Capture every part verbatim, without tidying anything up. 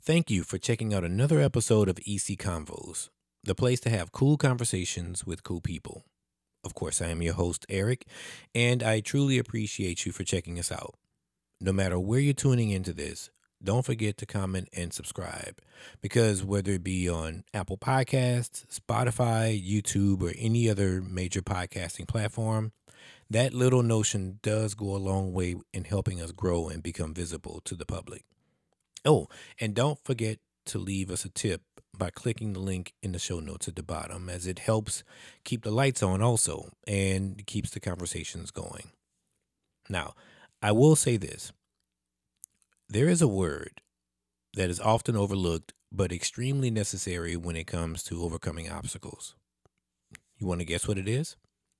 Thank you for checking out another episode of E C Convos, the place to have cool conversations with cool people. Of course, I am your host, Eric, and I truly appreciate you for checking us out. No matter where you're tuning into this, don't forget to comment and subscribe because whether it be on Apple Podcasts, Spotify, YouTube, or any other major podcasting platform, that little notion does go a long way in helping us grow and become visible to the public. Oh, and don't forget to leave us a tip by clicking the link in the show notes at the bottom, as it helps keep the lights on also and keeps the conversations going. Now, I will say this there is a word that is often overlooked but extremely necessary when it comes to overcoming obstacles. You want to guess what it is?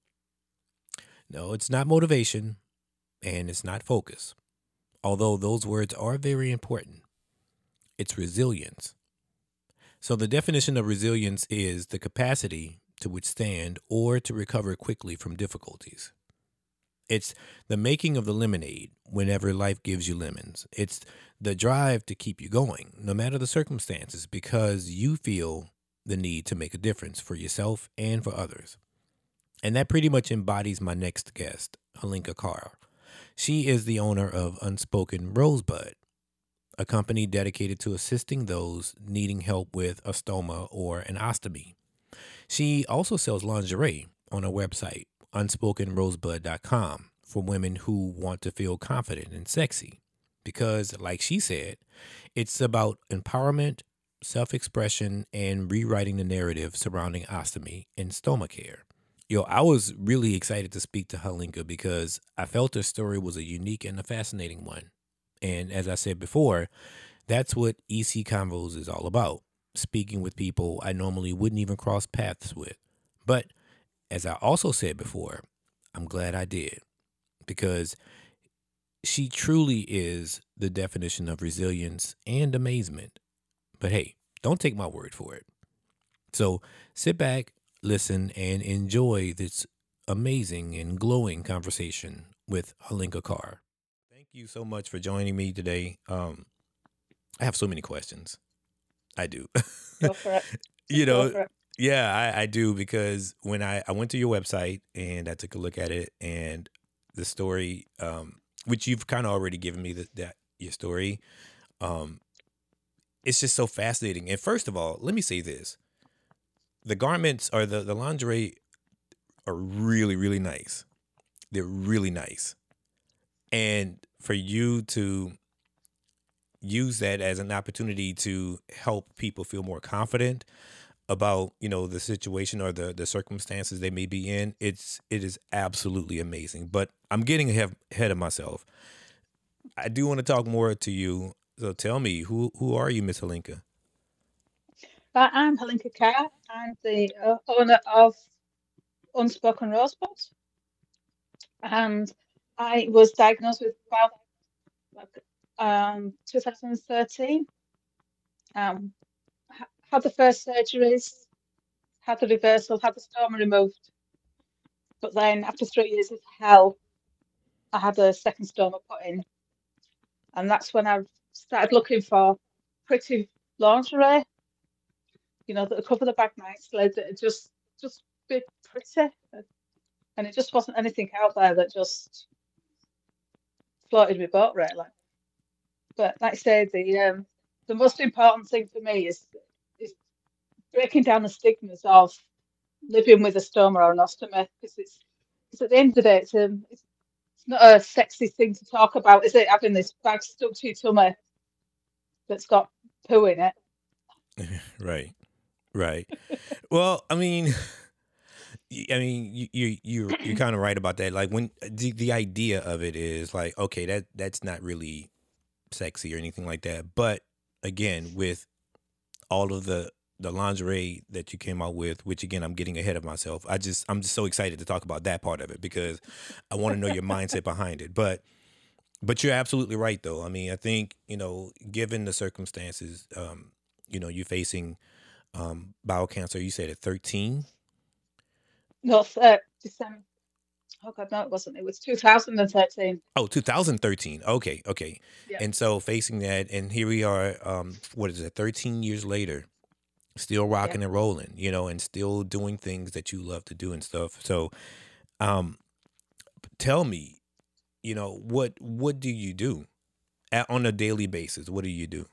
No, it's not motivation and it's not focus, although those words are very important. It's resilience. So, the definition of resilience is the capacity to withstand or to recover quickly from difficulties. It's the making of the lemonade whenever life gives you lemons. It's the drive to keep you going, no matter the circumstances, because you feel the need to make a difference for yourself and for others. And that pretty much embodies my next guest, Halinka Carr. She is the owner of Unspoken Rosebud, a company dedicated to assisting those needing help with a stoma or an ostomy. She also sells lingerie on her website, unspoken rosebud dot com, for women who want to feel confident and sexy. Because, like she said, it's about empowerment, self expression, and rewriting the narrative surrounding ostomy and stoma care. Yo, I was really excited to speak to Halinka because I felt her story was a unique and a fascinating one. And as I said before, that's what E C Convos is all about, speaking with people I normally wouldn't even cross paths with. But as I also said before, I'm glad I did because she truly is the definition of resilience and amazement. But hey, don't take my word for it. So sit back, listen, and enjoy this amazing and glowing conversation with Halinka Carr. Thank you so much for joining me today. Um, I have so many questions. I do. Go for it. you Go know, for it. yeah, I, I do because when I, I went to your website and I took a look at it and the story, um, which you've kind of already given me the, that your story, um, it's just so fascinating. And first of all, let me say this: the garments or the the lingerie are really really nice. They're really nice, and for you to use that as an opportunity to help people feel more confident about you know the situation or the the circumstances they may be in, it's it is absolutely amazing. But I'm getting ahead, ahead of myself. I do want to talk more to you, so tell me, who who are you, Miss Halinka? But I'm Helenka Carr. I'm the uh, owner of Unspoken Rosebud, and I was diagnosed with bowel like, um two thousand thirteen. Um, ha- had the first surgeries, had the reversal, had the stoma removed, but then after three years of hell, I had a second stoma put in, and that's when I started looking for pretty lingerie, you know, that would cover the back nicely, that would just just be pretty. And it just wasn't anything out there that just floated my boat really. But like I say, the um, the most important thing for me is is breaking down the stigmas of living with a stoma or an ostomy, because it's because at the end of the day, it's um, it's, it's not a sexy thing to talk about, is it? Having this bag stuck to your tummy that's got poo in it. Right, right. Well, I mean, y- I mean, you you you're you're kind of right about that. Like when the the idea of it is like, okay, that that's not really sexy or anything like that. But again, with all of the the lingerie that you came out with, which again I'm getting ahead of myself. I just I'm just so excited to talk about that part of it because I want to know your mindset behind it. But but you're absolutely right though. I mean, I think, you know, given the circumstances, um, you know, you're facing um bowel cancer, you said at thirteen. No, uh, December. Oh God, no, it wasn't. It was two thousand thirteen. Oh, two thousand thirteen. Okay, okay. Yeah, And so facing that, and here we are. Um, what is it? Thirteen years later, still yeah. rocking and rolling. You know, and still doing things that you love to do and stuff. So, um, tell me, you know, what what do you do at, on a daily basis? What do you do?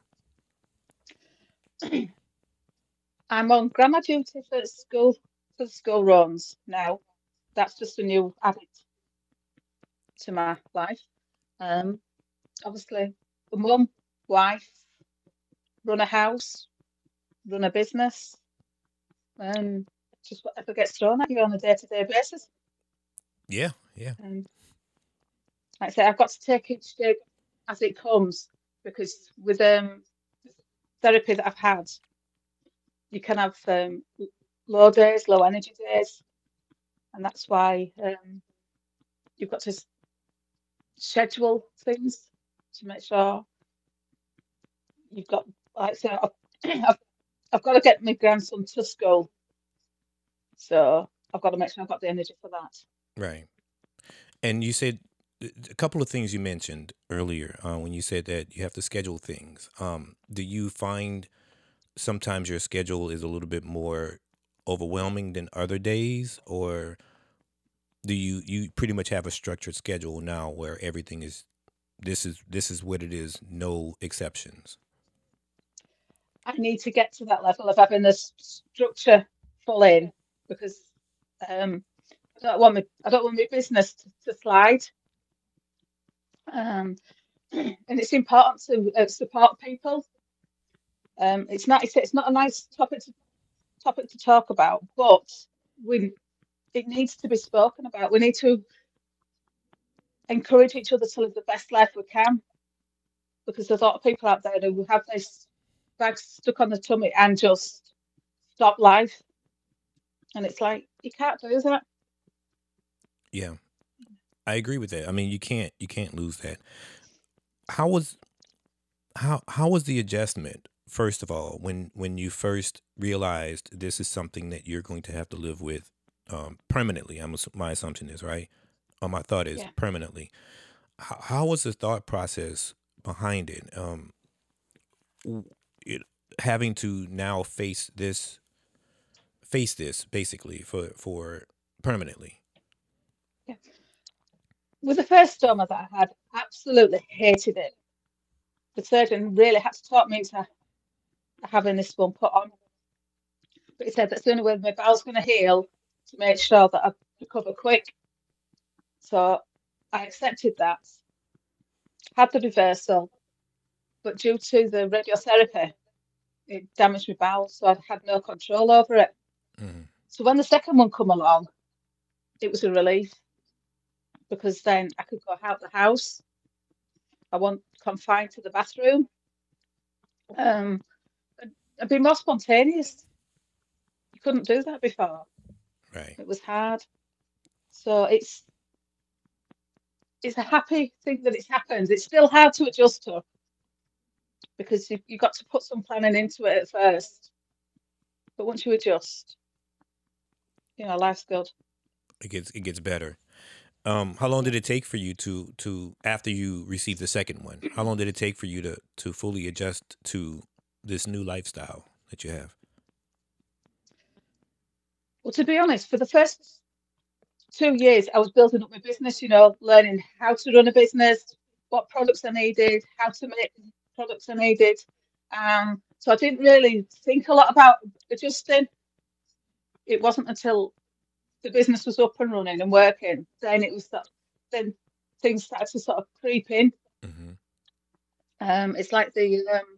I'm on grammar duty for school for the school runs now. That's just a new added to my life. Um, Obviously, a mum, wife, run a house, run a business, and just whatever gets thrown at you on a day-to-day basis. Yeah, yeah, And like I say, I've got to take each day as it comes because with um therapy that I've had, you can have um, low days, low energy days, and that's why um, you've got to schedule things to make sure you've got. Like I say, I've, I've, I've got to get my grandson to school, so I've got to make sure I've got the energy for that. right. And you said a couple of things you mentioned earlier uh, when you said that you have to schedule things. Um, do you find sometimes your schedule is a little bit more overwhelming than other days, or do you you pretty much have a structured schedule now where everything is this is this is what it is, no exceptions? I need to get to that level of having the structure full in because um, I don't want my I don't want my business to, to slide. Um, and it's important to uh, support people. Um, it's not it's, it's not a nice topic to topic to talk about, but we it needs to be spoken about. We need to encourage each other to live the best life we can because there's a lot of people out there who have this bag stuck on the tummy and just stop life. And it's like you can't do that. Yeah, I agree with that. I mean, you can't you can't lose that. How was how how was the adjustment? First of all, when when you first realized this is something that you're going to have to live with um, permanently, I'm ass- my assumption is right. Or my thought is Yeah. permanently. How, how was the thought process behind it? Um, w- it? Having to now face this, face this basically for for permanently. Yeah. With the first stoma that I had, absolutely hated it. The surgeon really had to talk me into having this one put on. But he said that's the only way my bowel's going to heal to make sure that I recover quick. So I accepted that, had the reversal, but due to the radiotherapy, it damaged my bowel, so I had no control over it. Hmm. So when the second one come along, it was a relief because then I could go out the house. I wasn't confined to the bathroom. Um, I'd be more spontaneous. You couldn't do that before. Right. It was hard. So it's it's a happy thing that it's happened. It's still hard to adjust to because you you got to put some planning into it at first. But once you adjust, you know, life's good. It gets it gets better. Um, how long Yeah. did it take for you to to after you received the second one? How long did it take for you to to fully adjust to this new lifestyle that you have? Well, to be honest, for the first two years, I was building up my business, you know, learning how to run a business, what products I needed, how to make the products I needed. Um, so I didn't really think a lot about adjusting. It wasn't until the business was up and running and working, then it was that then things started to sort of creep in. Hmm. Um, it's like the um,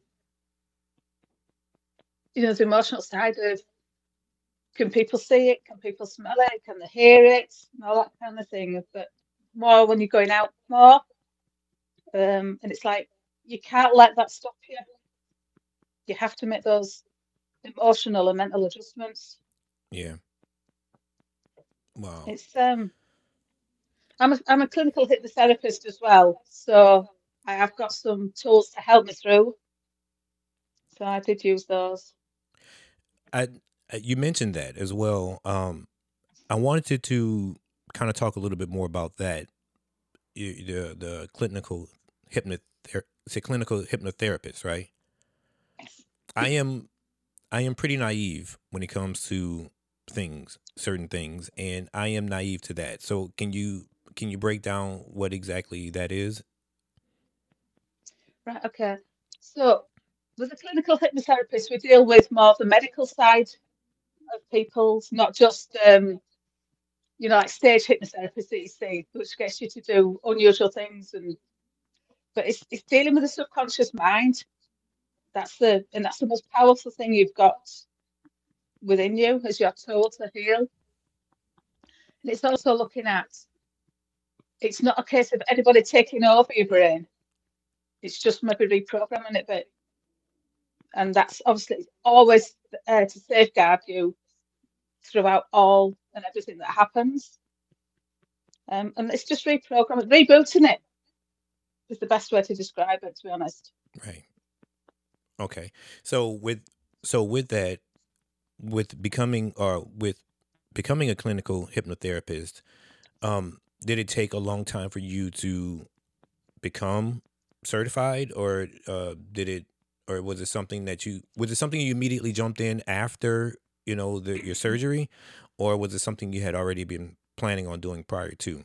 you know, the emotional side of can people see it? Can people smell it? Can they hear it? And all that kind of thing. But more when you're going out more. Um, and it's like you can't let that stop you. You have to make those emotional and mental adjustments. Yeah. Wow. It's um, I'm a, I'm a clinical hypnotherapist as well, so I have got some tools to help me through. So I did use those. I, I you mentioned that as well. Um, I wanted to kind of talk a little bit more about that, you, the the clinical hypnother it's a clinical hypnotherapist, right? Yes. I am I am pretty naive when it comes to things, certain things, and I am naive to that. So can you can you break down what exactly that is? Right, okay. So, with a clinical hypnotherapist, we deal with more of the medical side of people's, not just um, you know, like stage hypnotherapists that you see, which gets you to do unusual things, and but it's it's dealing with the subconscious mind. That's the and that's the most powerful thing you've got within you as your tool to heal. And it's also looking at it's not a case of anybody taking over your brain. It's just maybe reprogramming it a bit. And that's obviously always uh, to safeguard you throughout all and everything that happens. Um, and it's just reprogramming, rebooting it is the best way to describe it, to be honest. Right. Okay. So with so with that, with becoming or with becoming a clinical hypnotherapist, um, did it take a long time for you to become certified, or uh, did it, or was it something that you was it something you immediately jumped in after you know the, your surgery, or was it something you had already been planning on doing prior to?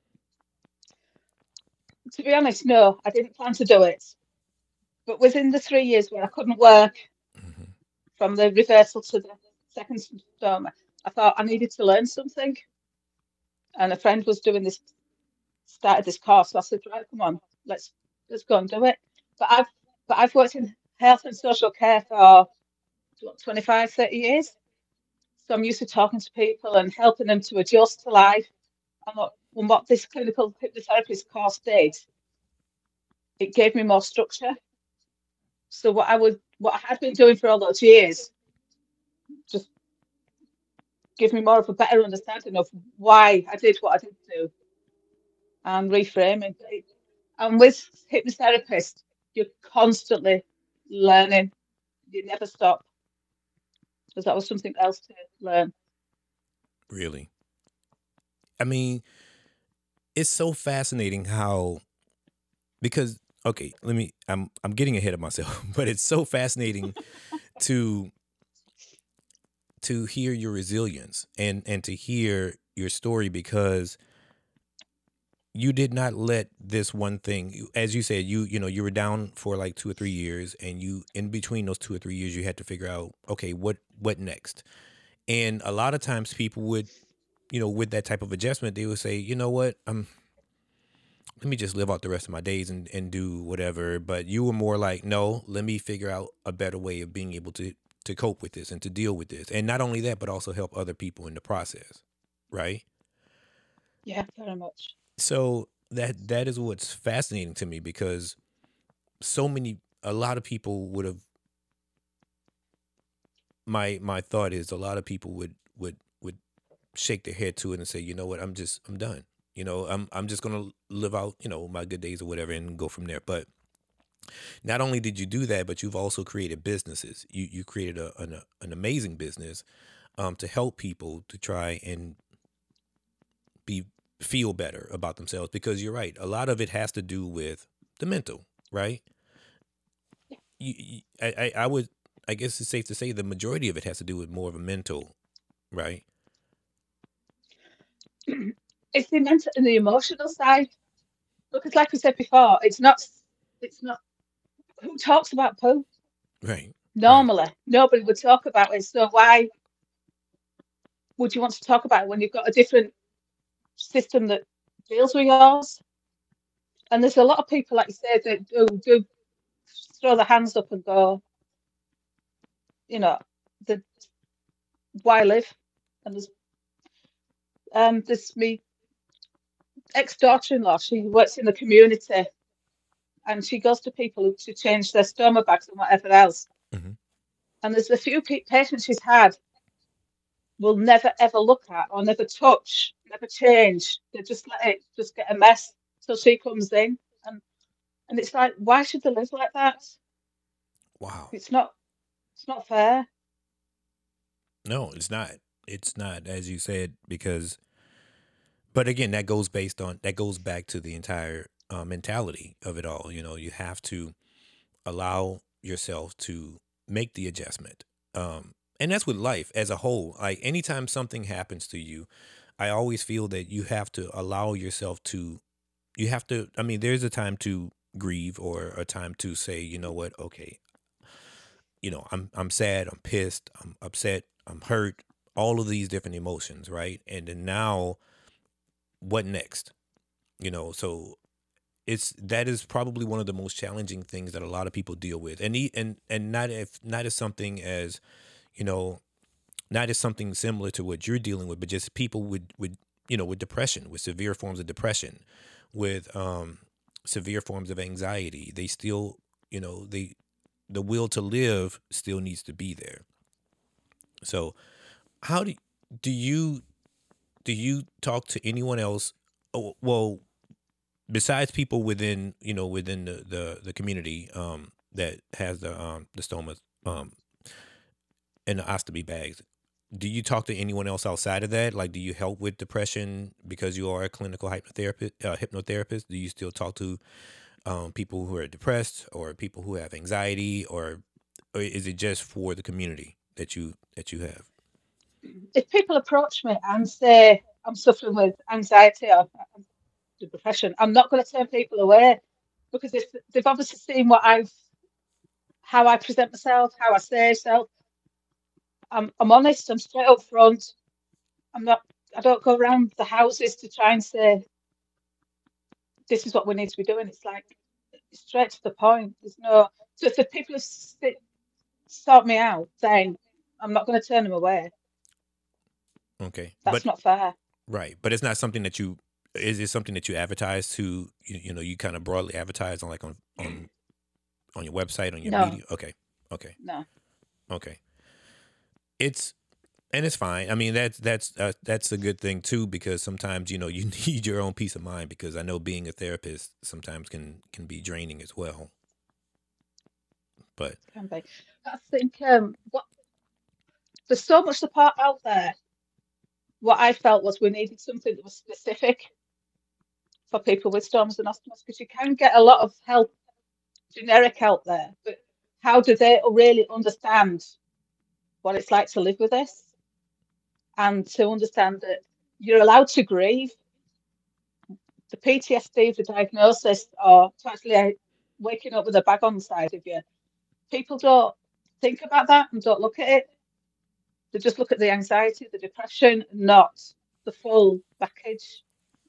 To be honest, no, I didn't plan to do it. But within the three years where I couldn't work Hmm. from the reversal to the second symptom, I thought I needed to learn something. And a friend was doing this, started this course. So I said, right, come on, let's let's go and do it. But I've but I've worked in health and social care for what, twenty-five, thirty years. So I'm used to talking to people and helping them to adjust to life. And what, and what this clinical hypnotherapist course did, it gave me more structure. So what I would, what I had been doing for all those years, just give me more of a better understanding of why I did what I did do and reframing. it. And with hypnotherapists, you're constantly learning. You never stop because that was something else to learn. Really? I mean, it's so fascinating how because okay, let me I'm I'm getting ahead of myself, but it's so fascinating to to hear your resilience and and to hear your story because you did not let this one thing you- as you said you you know you were down for like two or three years and you in between those two or three years you had to figure out okay what what next. And a lot of times people would you know with that type of adjustment they would say you know what um let me just live out the rest of my days and, and do whatever. But you were more like, no, let me figure out a better way of being able to to cope with this and to deal with this. And not only that, but also help other people in the process. Right. Yeah, very much. So that that is what's fascinating to me because so many a lot of people would have my my thought is a lot of people would would would shake their head to it and say, you know what, I'm just I'm done. You know, I'm I'm just gonna live out, you know, my good days or whatever and go from there. But not only did you do that, but you've also created businesses. You you created a, an an amazing business um, to help people to try and be feel better about themselves. Because you're right, a lot of it has to do with the mental, right? You, you, I, I I would I guess it's safe to say the majority of it has to do with more of a mental, right? It's the mental and the emotional side because, like we said before, it's not. It's not. Who talks about poo? Right, right, Normally, nobody would talk about it. So why would you want to talk about it when you've got a different system that deals with yours? And there's a lot of people, like you said, that do, do throw their hands up and go, you know, the why live? And there's um this me ex daughter-in-law. She works in the community, and she goes to people to change their stoma bags and whatever else. hmm And there's a few pe- patients she's had will never ever look at or never touch, never change. They just let it just get a mess till she comes in, and and it's like, why should they live like that? wow. It's not. It's not fair. No, it's not. It's not, as you said, because but again, that goes based on that goes back to the entire uh, mentality of it all. You know, you have to allow yourself to make the adjustment. Um, and that's with life as a whole. Like anytime something happens to you, I always feel that you have to allow yourself to, you have to, I mean, there's a time to grieve or a time to say, you know what, okay, you know, I'm, I'm sad, I'm pissed, I'm upset, I'm hurt, all of these different emotions, right? And then now, what next? You know, so it's that is probably one of the most challenging things that a lot of people deal with, and e- and and not if not as something as you know, not as something similar to what you're dealing with, but just people with with you know with depression, with severe forms of depression, with um severe forms of anxiety. They still, you know, they the will to live still needs to be there. So how do do you do you talk to anyone else? Oh, well, besides people within you know within the the, the community um that has the um the stomas um and the ostomy bags, do you talk to anyone else outside of that? Like, do you help with depression because you are a clinical hypnotherapist uh, hypnotherapist? Do you still talk to um people who are depressed or people who have anxiety, or, or is it just for the community that you that you have? If people approach me and say I'm suffering with anxiety or depression, I'm not going to turn people away because if they've obviously seen what I've, how I present myself, how I say myself, I'm, I'm honest, I'm straight up front. I'm not, I don't go around the houses to try and say, this is what we need to be doing. It's like, straight to the point. There's no, so if the people have sit, sought me out saying, I'm not going to turn them away, Okay, that's but not fair. right, but it's not something that you is it something that you advertise to you, you know you kind of broadly advertise on like on on on your website, on your No, media? Okay, okay, no. okay. It's and it's fine. I mean, that's that's uh, that's a good thing too, because sometimes you know you need your own peace of mind, because I know being a therapist sometimes can can be draining as well. But Can be. I think um, what there's so much support out there. What I felt was we needed something that was specific for people with storms and ostomas because you can get a lot of help, generic help there, but how do they really understand what it's like to live with this and to understand that you're allowed to grieve? The P T S D, the diagnosis, or to actually uh, waking up with a bag on the side of you, people don't think about that and don't look at it. They just look at the anxiety, the depression, not the full package.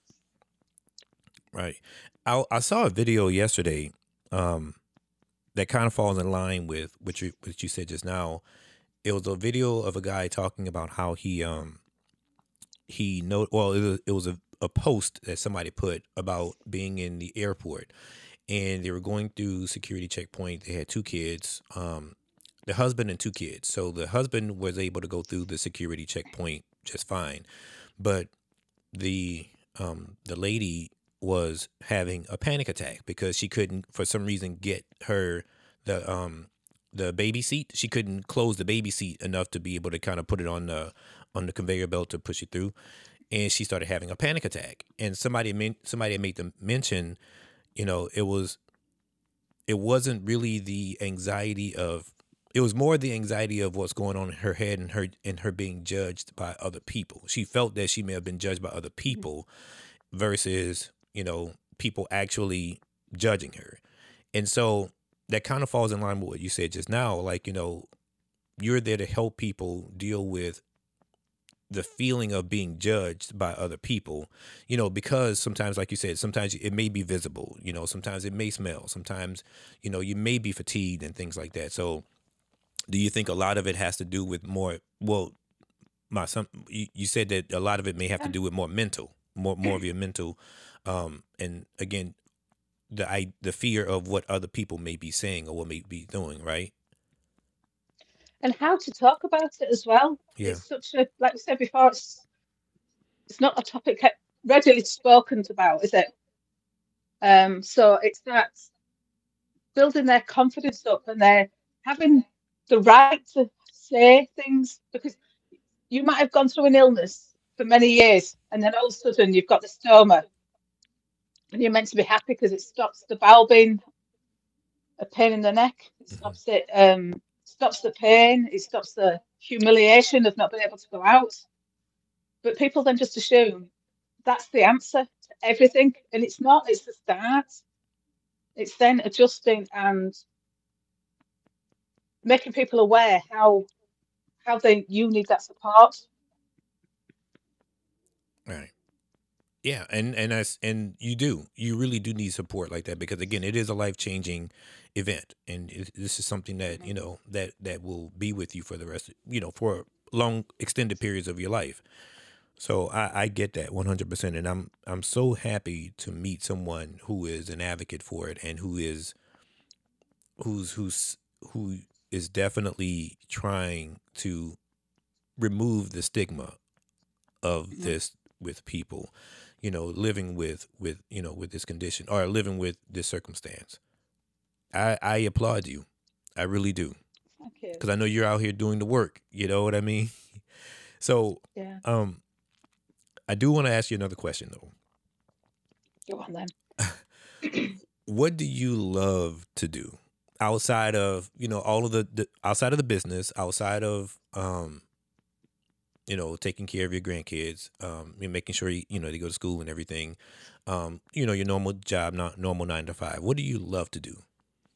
right, I I saw a video yesterday um, that kind of falls in line with what you what you said just now. It was a video of a guy talking about how he um he know well it was, it was a, a post that somebody put about being in the airport, and they were going through security checkpoint. They had two kids, um, the husband and two kids. So the husband was able to go through the security checkpoint just fine, but the um, the lady was having a panic attack because she couldn't, for some reason, get her the um the baby seat. She couldn't close the baby seat enough to be able to kind of put it on the on the conveyor belt to push it through, and she started having a panic attack. And somebody men- somebody made them mention, you know, it was it wasn't really the anxiety of it was more the anxiety of what's going on in her head, and her and her being judged by other people. She felt that she may have been judged by other people versus, you know, people actually judging her. And so that kind of falls in line with what you said just now. Like, you know, you're there to help people deal with the feeling of being judged by other people, you know, because sometimes, like you said, sometimes it may be visible, you know, sometimes it may smell, sometimes, you know, you may be fatigued and things like that. So do you think a lot of it has to do with more, well, my some you, you said that a lot of it may have to Yeah. do with more mental, more more of your mental, um, and again, the I the fear of what other people may be saying or what may be doing, right? And how to talk about it as well. Yeah, It's such a, like we said before, it's it's not a topic readily spoken about, is it? Um, so it's that building their confidence up and they're having the right to say things because you might have gone through an illness for many years, and then all of a sudden you've got the stoma, and you're meant to be happy because it stops the bowel being a pain in the neck. It Hmm. stops it, um, stops the pain. It stops the humiliation of not being able to go out. But people then just assume that's the answer to everything, and it's not. It's the start. It's then adjusting and making people aware how how they you need that support. Right. Yeah, and and I, and you do. You really do need support like that because again, it is a life changing event, and it, this is something that you Mhm. know that that will be with you for the rest, of, you know, for long extended periods of your life. So I, I get that one hundred percent, and I'm I'm so happy to meet someone who is an advocate for it and who is who's who's who is definitely trying to remove the stigma of Mhm. this with people, you know, living with with you know with this condition or living with this circumstance. I I applaud you, I really do, Thank you. because I know you're out here doing the work. You know what I mean? So, Yeah. um, I do want to ask you another question though. Go on then. What do you love to do outside of you know all of the, the outside of the business, outside of um you know, taking care of your grandkids, um, you're making sure you, you know they go to school and everything. Um, you know, your normal job, not normal nine to five. What do you love to do?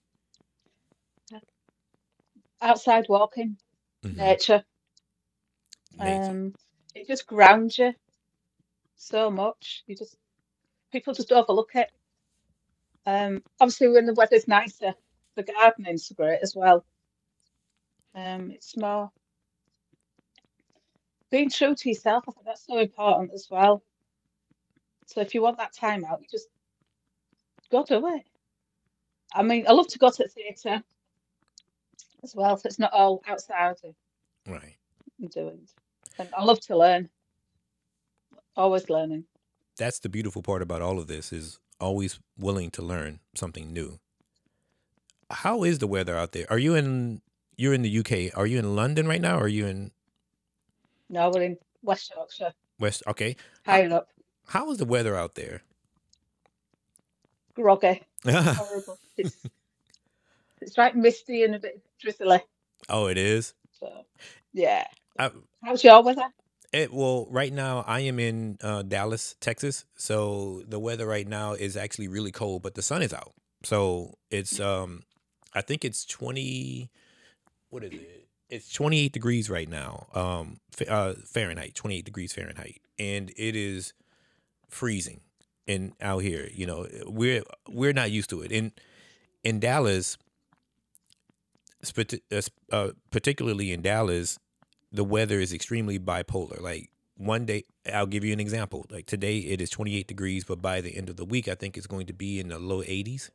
Outside walking, Hmm. nature. Nature. Um, it just grounds you so much. You just people just overlook it. Um, obviously when the weather's nicer, the gardening's great as well. Um, it's more being true to yourself. I think that's so important as well. So if you want that time out, you just go do it. I mean, I love to go to the theatre as well, so it's not all outside Right. and doing. And I love to learn, always learning. That's the beautiful part about all of this is always willing to learn something new. How is the weather out there? Are you in you're in the U K? Are you in London right now or are you in No, we're in West Yorkshire, West? Okay. How higher up, how is the weather out there? groggy, horrible. It's it's like misty and a bit drizzly. Oh, it is. So yeah. I, How's your weather? It, well, right now I am in uh, Dallas, Texas. So the weather right now is actually really cold, but the sun is out. So it's um, I think it's twenty. What is it? It's twenty eight degrees right now. Um, Fa- uh, Fahrenheit, twenty eight degrees Fahrenheit, and it is freezing. And out here, you know, we're we're not used to it. In in Dallas, spati- uh, sp- uh, particularly in Dallas, the weather is extremely bipolar. Like one day, I'll give you an example. Like today, it is twenty eight degrees, but by the end of the week, I think it's going to be in the low eighties.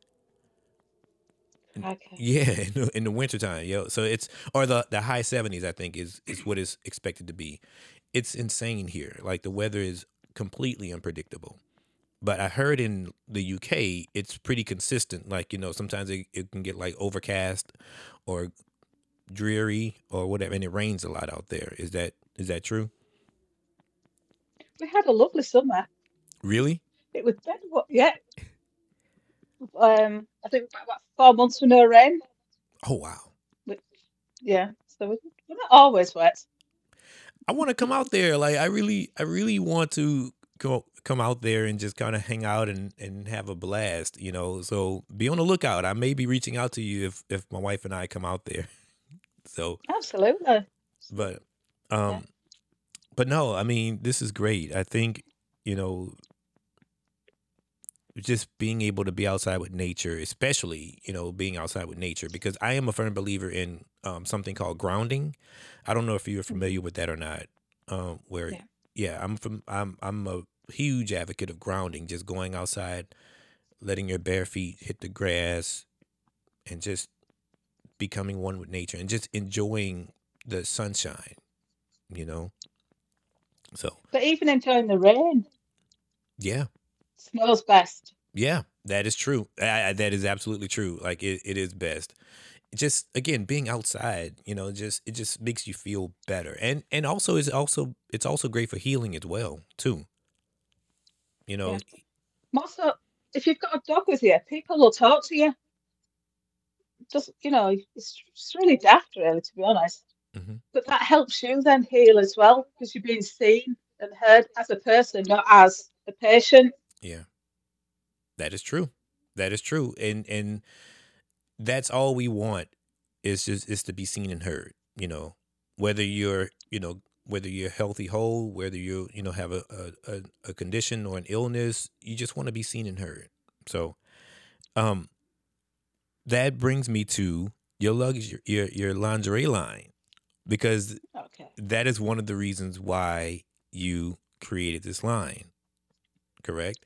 Okay. Yeah, in the, in the wintertime, yo. So it's or the the high seventies, I think is is what is expected to be. It's insane here. Like the weather is completely unpredictable. But I heard in the U K, it's pretty consistent. Like you know, sometimes it, it can get like overcast or dreary or whatever, and it rains a lot out there. Is that is that true? We had a lovely summer. Really? It was dead. What? Yeah. Um, I think about, about four months with no rain. Oh wow. Which, yeah. So we're we're not always wet. I want to come out there. Like I really, I really want to go come out there and just kind of hang out and and have a blast. You know, so be on the lookout. I may be reaching out to you if if my wife and I come out there. So, Absolutely. So, but yeah. um, but no, I mean this is great. I think you know just being able to be outside with nature, especially you know being outside with nature, because I am a firm believer in um, something called grounding. I don't know if you're Hmm. familiar with that or not. Um, where Yeah. yeah, I'm from. I'm I'm a huge advocate of grounding, just going outside, letting your bare feet hit the grass, and just becoming one with nature, and just enjoying the sunshine. You know, so But even enjoying the rain, yeah, smells best. yeah, that is true. I, I- that is absolutely true. Like it, it is best. just again being outside, you know, just it just makes you feel better, and and also is also it's also great for healing as well too. You know. Yeah. Also, if you've got a dog with you, people will talk to you. Just, you know, it's, it's really daft, really, to be honest. Hmm. But that helps you then heal as well because you're being seen and heard as a person, not as a patient. Yeah, that is true. That is true, and and that's all we want is just is to be seen and heard. You know, whether you're you know whether you're healthy whole, whether you you know have a a, a, a condition or an illness, you just want to be seen and heard. So um that brings me to your luggage, your your, your lingerie line, because Okay. that is one of the reasons why you created this line, correct?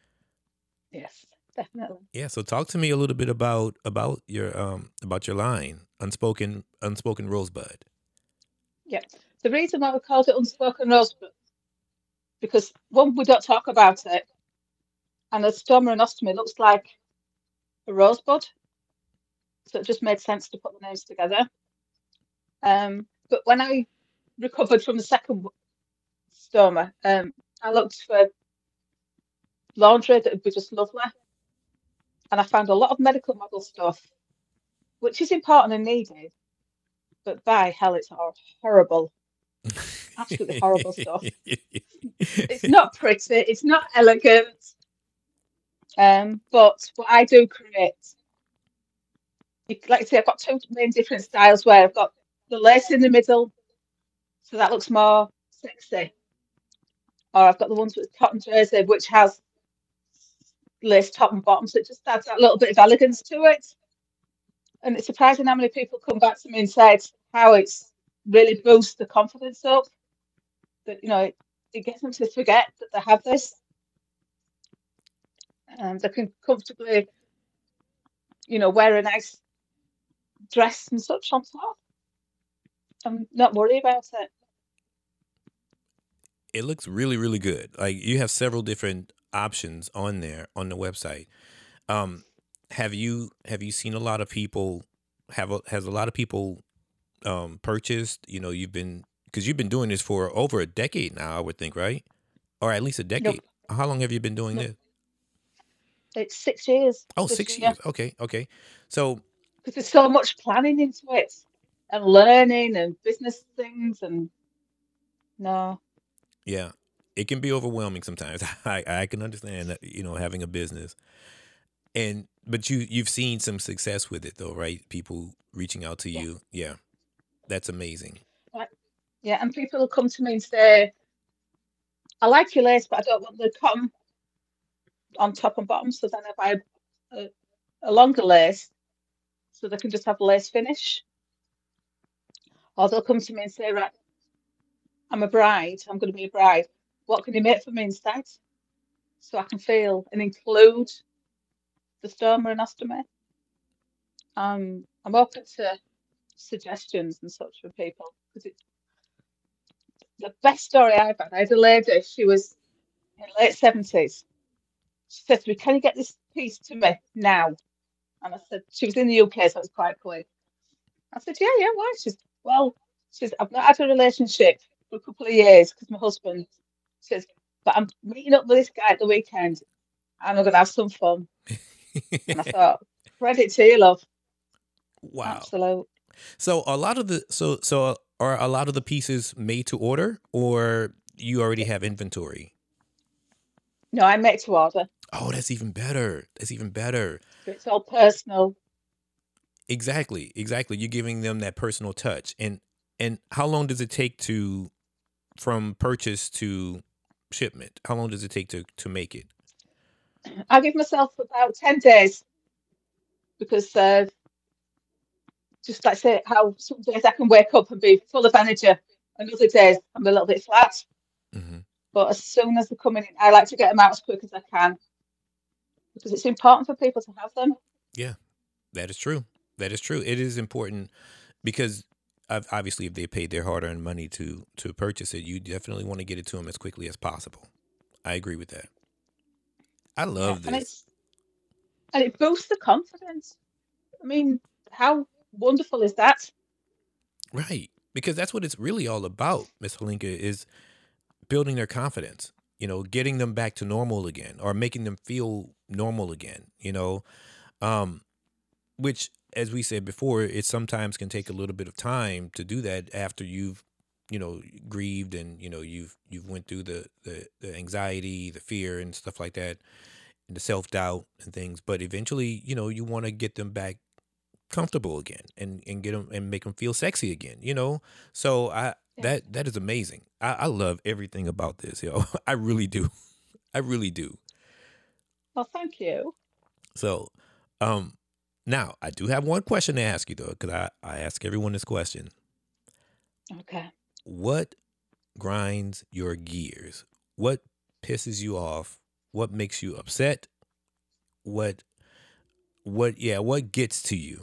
Yes, definitely. Yeah, so talk to me a little bit about about your um about your line, unspoken unspoken rosebud. Yeah. The reason why we called it unspoken rosebud because one, we don't talk about it, and a stoma and ostomy looks like a rosebud, so it just made sense to put the names together. Um, but when I recovered from the second stoma, um, I looked for laundry that would be just lovely, and I found a lot of medical model stuff, which is important and needed, but by hell, it's hor- horrible, absolutely horrible stuff. It's not pretty, it's not elegant, um, but what I do create, you, like I say, I've got two main different styles where I've got the lace in the middle, so that looks more sexy, or I've got the ones with cotton jersey, which has lace top and bottom, so it just adds that little bit of elegance to it. And it's surprising how many people come back to me and said how it's really boosts the confidence up. That you know, it, it gets them to forget that they have this, and they can comfortably, you know, wear a nice dress and such on top and not worry about it. It looks really really good. Like you have several different options on there on the website. Um, have you have you seen a lot of people have a, has a lot of people um purchased? You know, you've been because you've been doing this for over a decade now, I would think, right? Or at least a decade. Nope, How long have you been doing nope. this? It's six years Oh, this six year years. Okay, okay. So because there's so much planning into it and learning and business things and no, yeah, it can be overwhelming sometimes. I I can understand that, you know, having a business. And but you you've seen some success with it though, right? People reaching out to yeah, you. Yeah, that's amazing. right, yeah. And people will come to me and say, "I like your lace, but I don't want the cotton on top and bottom." So then I buy a, a longer lace so they can just have a lace finish. Or they'll come to me and say, "Right, I'm a bride. I'm going to be a bride. What can you make for me instead?" So I can feel and include the stoma and ostomy. Um, I'm open to suggestions and such for people because it's the best story I've had. I had a lady, she was in her late seventies. She said to me, "Can you get this piece to me now?" And I said, she was in the U K, so it was quite quick. I said, "Yeah, yeah, why?" She's, "Well," she says, "I've not had a relationship for a couple of years because my husband," she says, "but I'm meeting up with this guy at the weekend and I'm going to have some fun." And I thought, credit to you, love. Wow. Absolute. So a lot of the so so are a lot of the pieces made to order, or you already Yeah. have inventory? No, I make to order. Oh, that's even better. That's even better. So it's all personal. Exactly. Exactly. You're giving them that personal touch. And and how long does it take to from purchase to shipment? How long does it take to to make it? I give myself about ten days because uh, just like say how some days I can wake up and be full of energy, and other days I'm a little bit flat. Hmm. But as soon as they're coming in, I like to get them out as quick as I can because it's important for people to have them. Yeah, that is true. That is true. It is important because ob- obviously if they paid their hard-earned money to to purchase it, you definitely want to get it to them as quickly as possible. I agree with that. I Yeah, love and this. it's and it boosts the confidence. I mean, how? wonderful is that? Right. Because that's what it's really all about, Miss Halinka, is building their confidence, you know, getting them back to normal again or making them feel normal again, you know, um, which, as we said before, it sometimes can take a little bit of time to do that after you've, you know, grieved and, you know, you've, you've went through the, the, the anxiety, the fear and stuff like that, and the self-doubt and things. But eventually, you know, you want to get them back comfortable again and and get them and make them feel sexy again, you know. So I Yes. that that is amazing. I, I love everything about this, yo. I really do. I really do. Well, thank you. So, um, now I do have one question to ask you though, because I I ask everyone this question: Okay. what grinds your gears? What pisses you off? What makes you upset? What what yeah? What gets to you?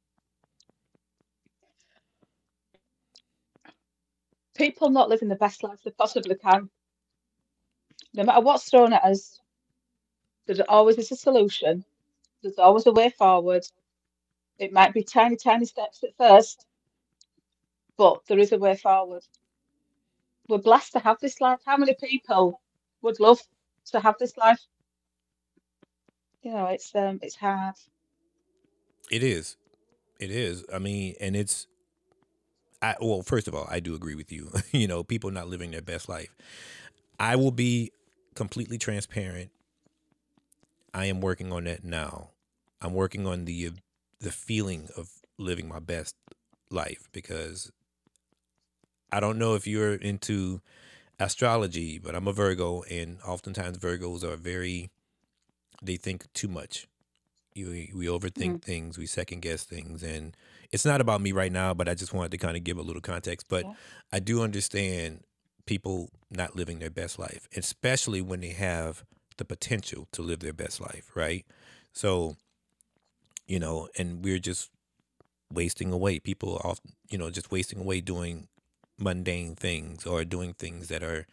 People not living the best life they possibly can. No matter what's thrown at us, there always is a solution. There's always a way forward. It might be tiny, tiny steps at first, but there is a way forward. We're blessed to have this life. How many people would love to have this life? You know, it's um, it's hard. It is. It is. I mean, and it's I well, first of all, I do agree with you. You know, people not living their best life. I will be completely transparent. I am working on that now. I'm working on the the feeling of living my best life because I don't know if you're into astrology, but I'm a Virgo, and oftentimes Virgos are very they think too much. We we overthink Mm, things, we second guess things, and it's not about me right now. But I just wanted to kind of give a little context. But yeah. I do understand people not living their best life, especially when they have the potential to live their best life, right? So you know, and we're just wasting away. People are often, you know, just wasting away doing mundane things or doing things that are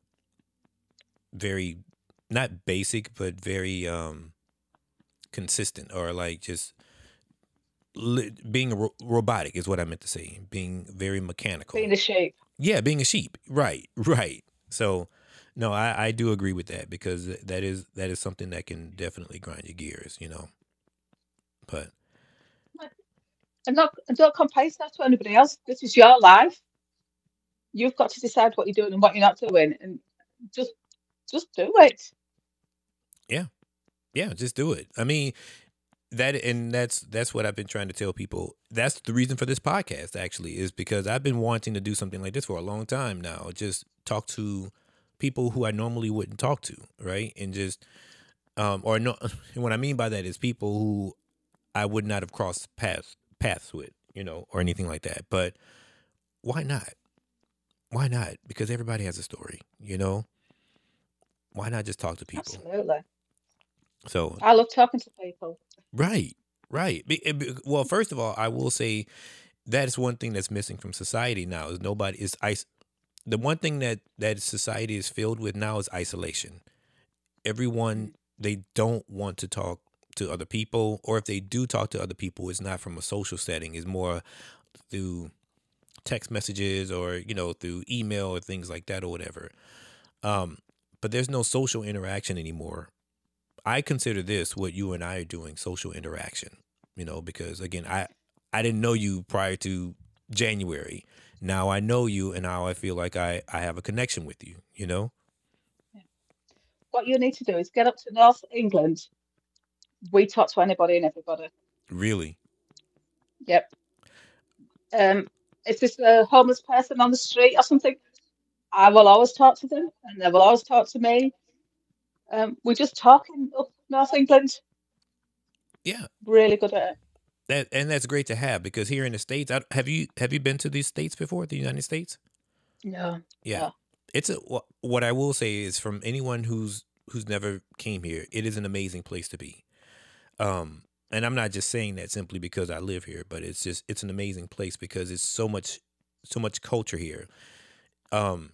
very not basic, but very um consistent or like just li- being ro- robotic is what I meant to say. Being very mechanical. Being a sheep. Yeah, being a sheep. Right, right. So, no, I, I do agree with that because that is that is something that can definitely grind your gears, you know. But And not and don't compare yourself to anybody else. This is your life. You've got to decide what you're doing and what you're not doing, and just just do it. yeah, yeah, just do it. I mean, that and that's that's what I've been trying to tell people. That's the reason for this podcast actually is because I've been wanting to do something like this for a long time now. Just talk to people who I normally wouldn't talk to, right? And just um or no and what I mean by that is people who I would not have crossed paths paths with, you know, or anything like that. But why not? Why not? Because everybody has a story, you know? Why not just talk to people? Absolutely. So, I love talking to people. right. Right. Be- it be- Well, first of all, I will say that is one thing that's missing from society now is nobody is ice. The one thing that that society is filled with now is isolation. Everyone Mm. they don't want to talk to other people, or if they do talk to other people, it's not from a social setting. It's more through text messages or you know through email or things like that or whatever. Um, but there's no social interaction anymore. I consider this what you and I are doing social interaction. You know, because again, I I didn't know you prior to January. Now I know you, and now I feel like I I have a connection with you. You know, Yeah. What you need to do is get up to North England. We talk to anybody and everybody. really. Yep. Um, if there's a homeless person on the street or something, I will always talk to them, and they will always talk to me. Um, we're just talking up North England. Yeah, Really good at it. that and that's great to have because here in the states, I, have you have you been to these states before? The United States? No, Yeah, no. it's a wha- what I will say is from anyone who's who's never came here, it is an amazing place to be. Um, and I'm not just saying that simply because I live here, but it's just it's an amazing place because it's so much so much culture here. Um,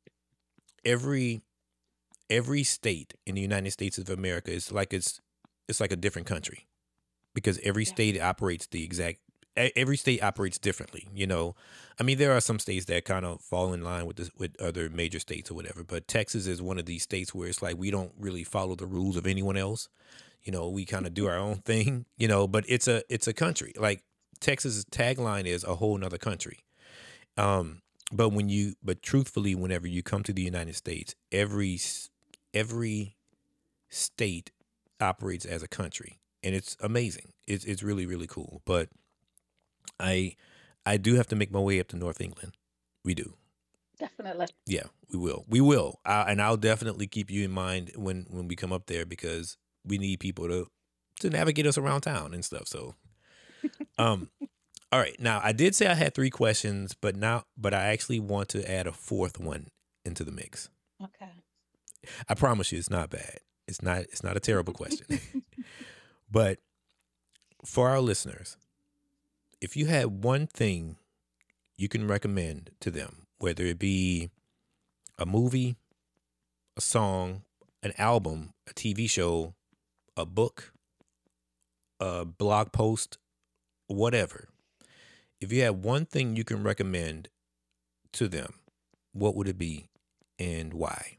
every every state in the United States of America is like it's it's like a different country because every Yeah. state operates the exact e- every state operates differently. You know, I mean, there are some states that kind of fall in line with this, with other major states or whatever. But Texas is one of these states where it's like we don't really follow the rules of anyone else. You know, we kind of do our own thing. You know, but it's a it's a country. Like Texas's tagline is a whole nother country. Um, but when you, but truthfully, whenever you come to the United States, every s- every state operates as a country, and it's amazing. It's it's really really cool. But I I do have to make my way up to North England. We do. Definitely. Yeah, we will. We will. Uh, and I'll definitely keep you in mind when when we come up there because we need people to to navigate us around town and stuff. So, um, all right. Now, I did say I had three questions, but now, but I actually want to add a fourth one into the mix. Okay. I promise you, it's not bad. It's not. It's not a terrible question. But for our listeners, if you had one thing you can recommend to them, whether it be a movie, a song, an album, a T V show, a book, a blog post, whatever. If you had one thing you can recommend to them, what would it be and why?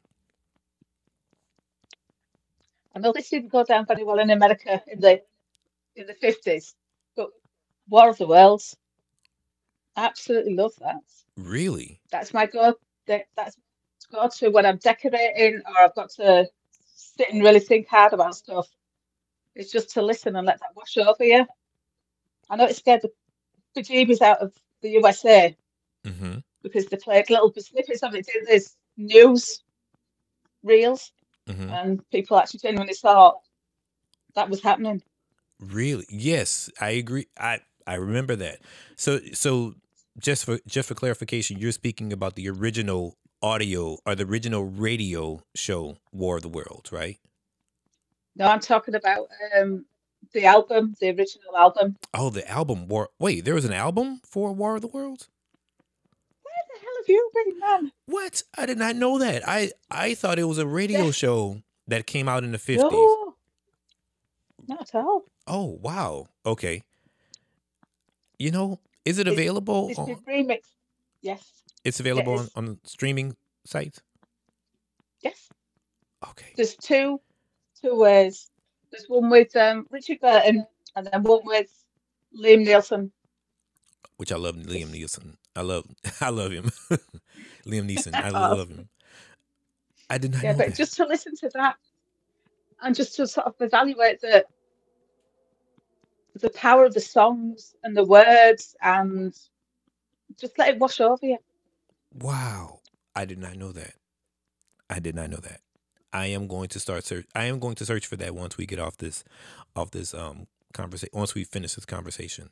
I know this didn't go down very well in America in the in the fifties, but War of the Worlds, absolutely love that. Really? That's my go. that- That's go to when I'm decorating or I've got to sit and really think hard about stuff. It's just to listen and let that wash over you. I know it scared the bejeebies out of the U S A Mm-hmm. because they played little snippets of it in this news reels, Mm-hmm. and people actually genuinely thought that was happening. Really? Yes, I agree. I I remember that. So so just for just for clarification, you're speaking about the original audio or the original radio show War of the Worlds, right? No, I'm talking about um, the album, the original album. Oh, the album War. Wait, there was an album for War of the Worlds? Where the hell have you been, man? What? I did not know that. I I thought it was a radio Yes. show that came out in the fifties. No, not at all. Oh, wow. Okay. You know, is it It's available it's been on remixed. Yes, it's it available on, is. on streaming sites? Yes, Okay. there's two two ways. There's one with um, Richard Burton and then one with Liam Nielsen. Which I love Liam It's Neeson. I love I love him. Liam Neeson. I oh, love him. I did not yeah, know but that. just to listen to that and just to sort of evaluate the the power of the songs and the words and just let it wash over you. Wow. I did not know that. I did not know that. I am going to start search I am going to search for that once we get off this off this um conversation once we finish this conversation.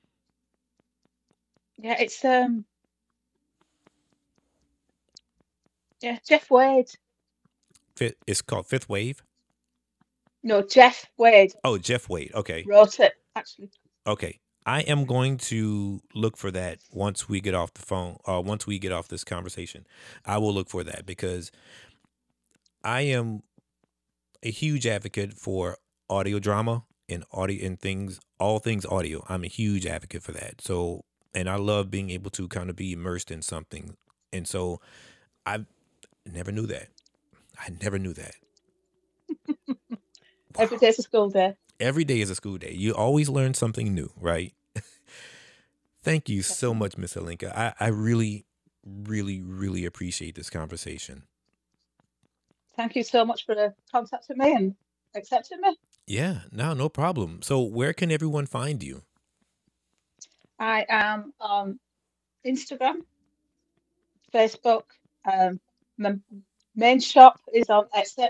Yeah, it's um yeah, Jeff Wade. Fifth, it's called Fifth Wave. No, Jeff Wade Oh, Jeff Wade. Okay. wrote it actually. Okay. I am going to look for that once we get off the phone, uh, once we get off this conversation. I will look for that because I am a huge advocate for audio drama and audio and things, all things audio. I'm a huge advocate for that. So, and I love being able to kind of be immersed in something. And so I never knew that. I never knew that. Every Wow. day's a school day. Every day is a school day. You always learn something new, right? Thank you so Definitely. much, Miss Alinka. I, I really, really, really appreciate this conversation. Thank you so much for uh, contacting me and accepting me. Yeah, no, no problem. So, where can everyone find you? I am on Instagram, Facebook. Um, my main shop is on Etsy,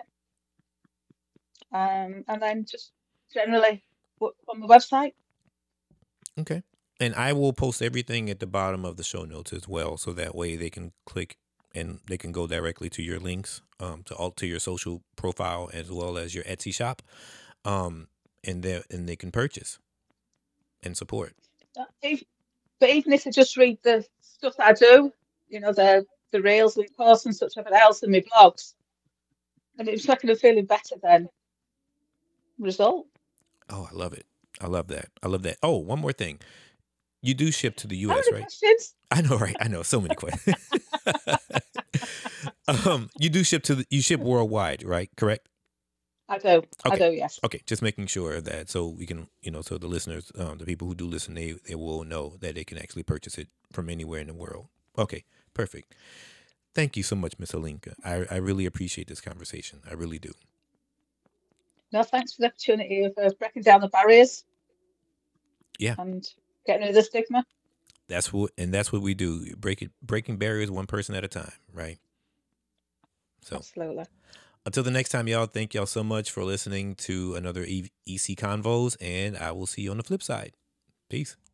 um, and then just generally w- on the website. Okay. And I will post everything at the bottom of the show notes as well, so that way they can click and they can go directly to your links, um, to all to your social profile as well as your Etsy shop, um, and they and they can purchase and support. Uh, if- But even if I just read the stuff that I do, you know, the the reels and posts and such everything else in my blogs, and it's making them feeling better then result. Oh, I love it. I love that. I love that. Oh, one more thing. You do ship to the How U S, many right? questions? I know, right? I know, so many questions. um, you do ship to the, you ship worldwide, right? Correct? I do. I Okay. do, yes. Okay, just making sure that so we can, you know, so the listeners, um, the people who do listen, they they will know that they can actually purchase it from anywhere in the world. Okay, perfect. Thank you so much, Miss Alinka. I I really appreciate this conversation. I really do. No, thanks for the opportunity of uh, breaking down the barriers Yeah, and getting rid of the stigma. that's what, and that's what we do. Break it, breaking barriers one person at a time, right? So Absolutely. until the next time, y'all. Thank y'all so much for listening to another e- EC Convos, and I will see you on the flip side. Peace.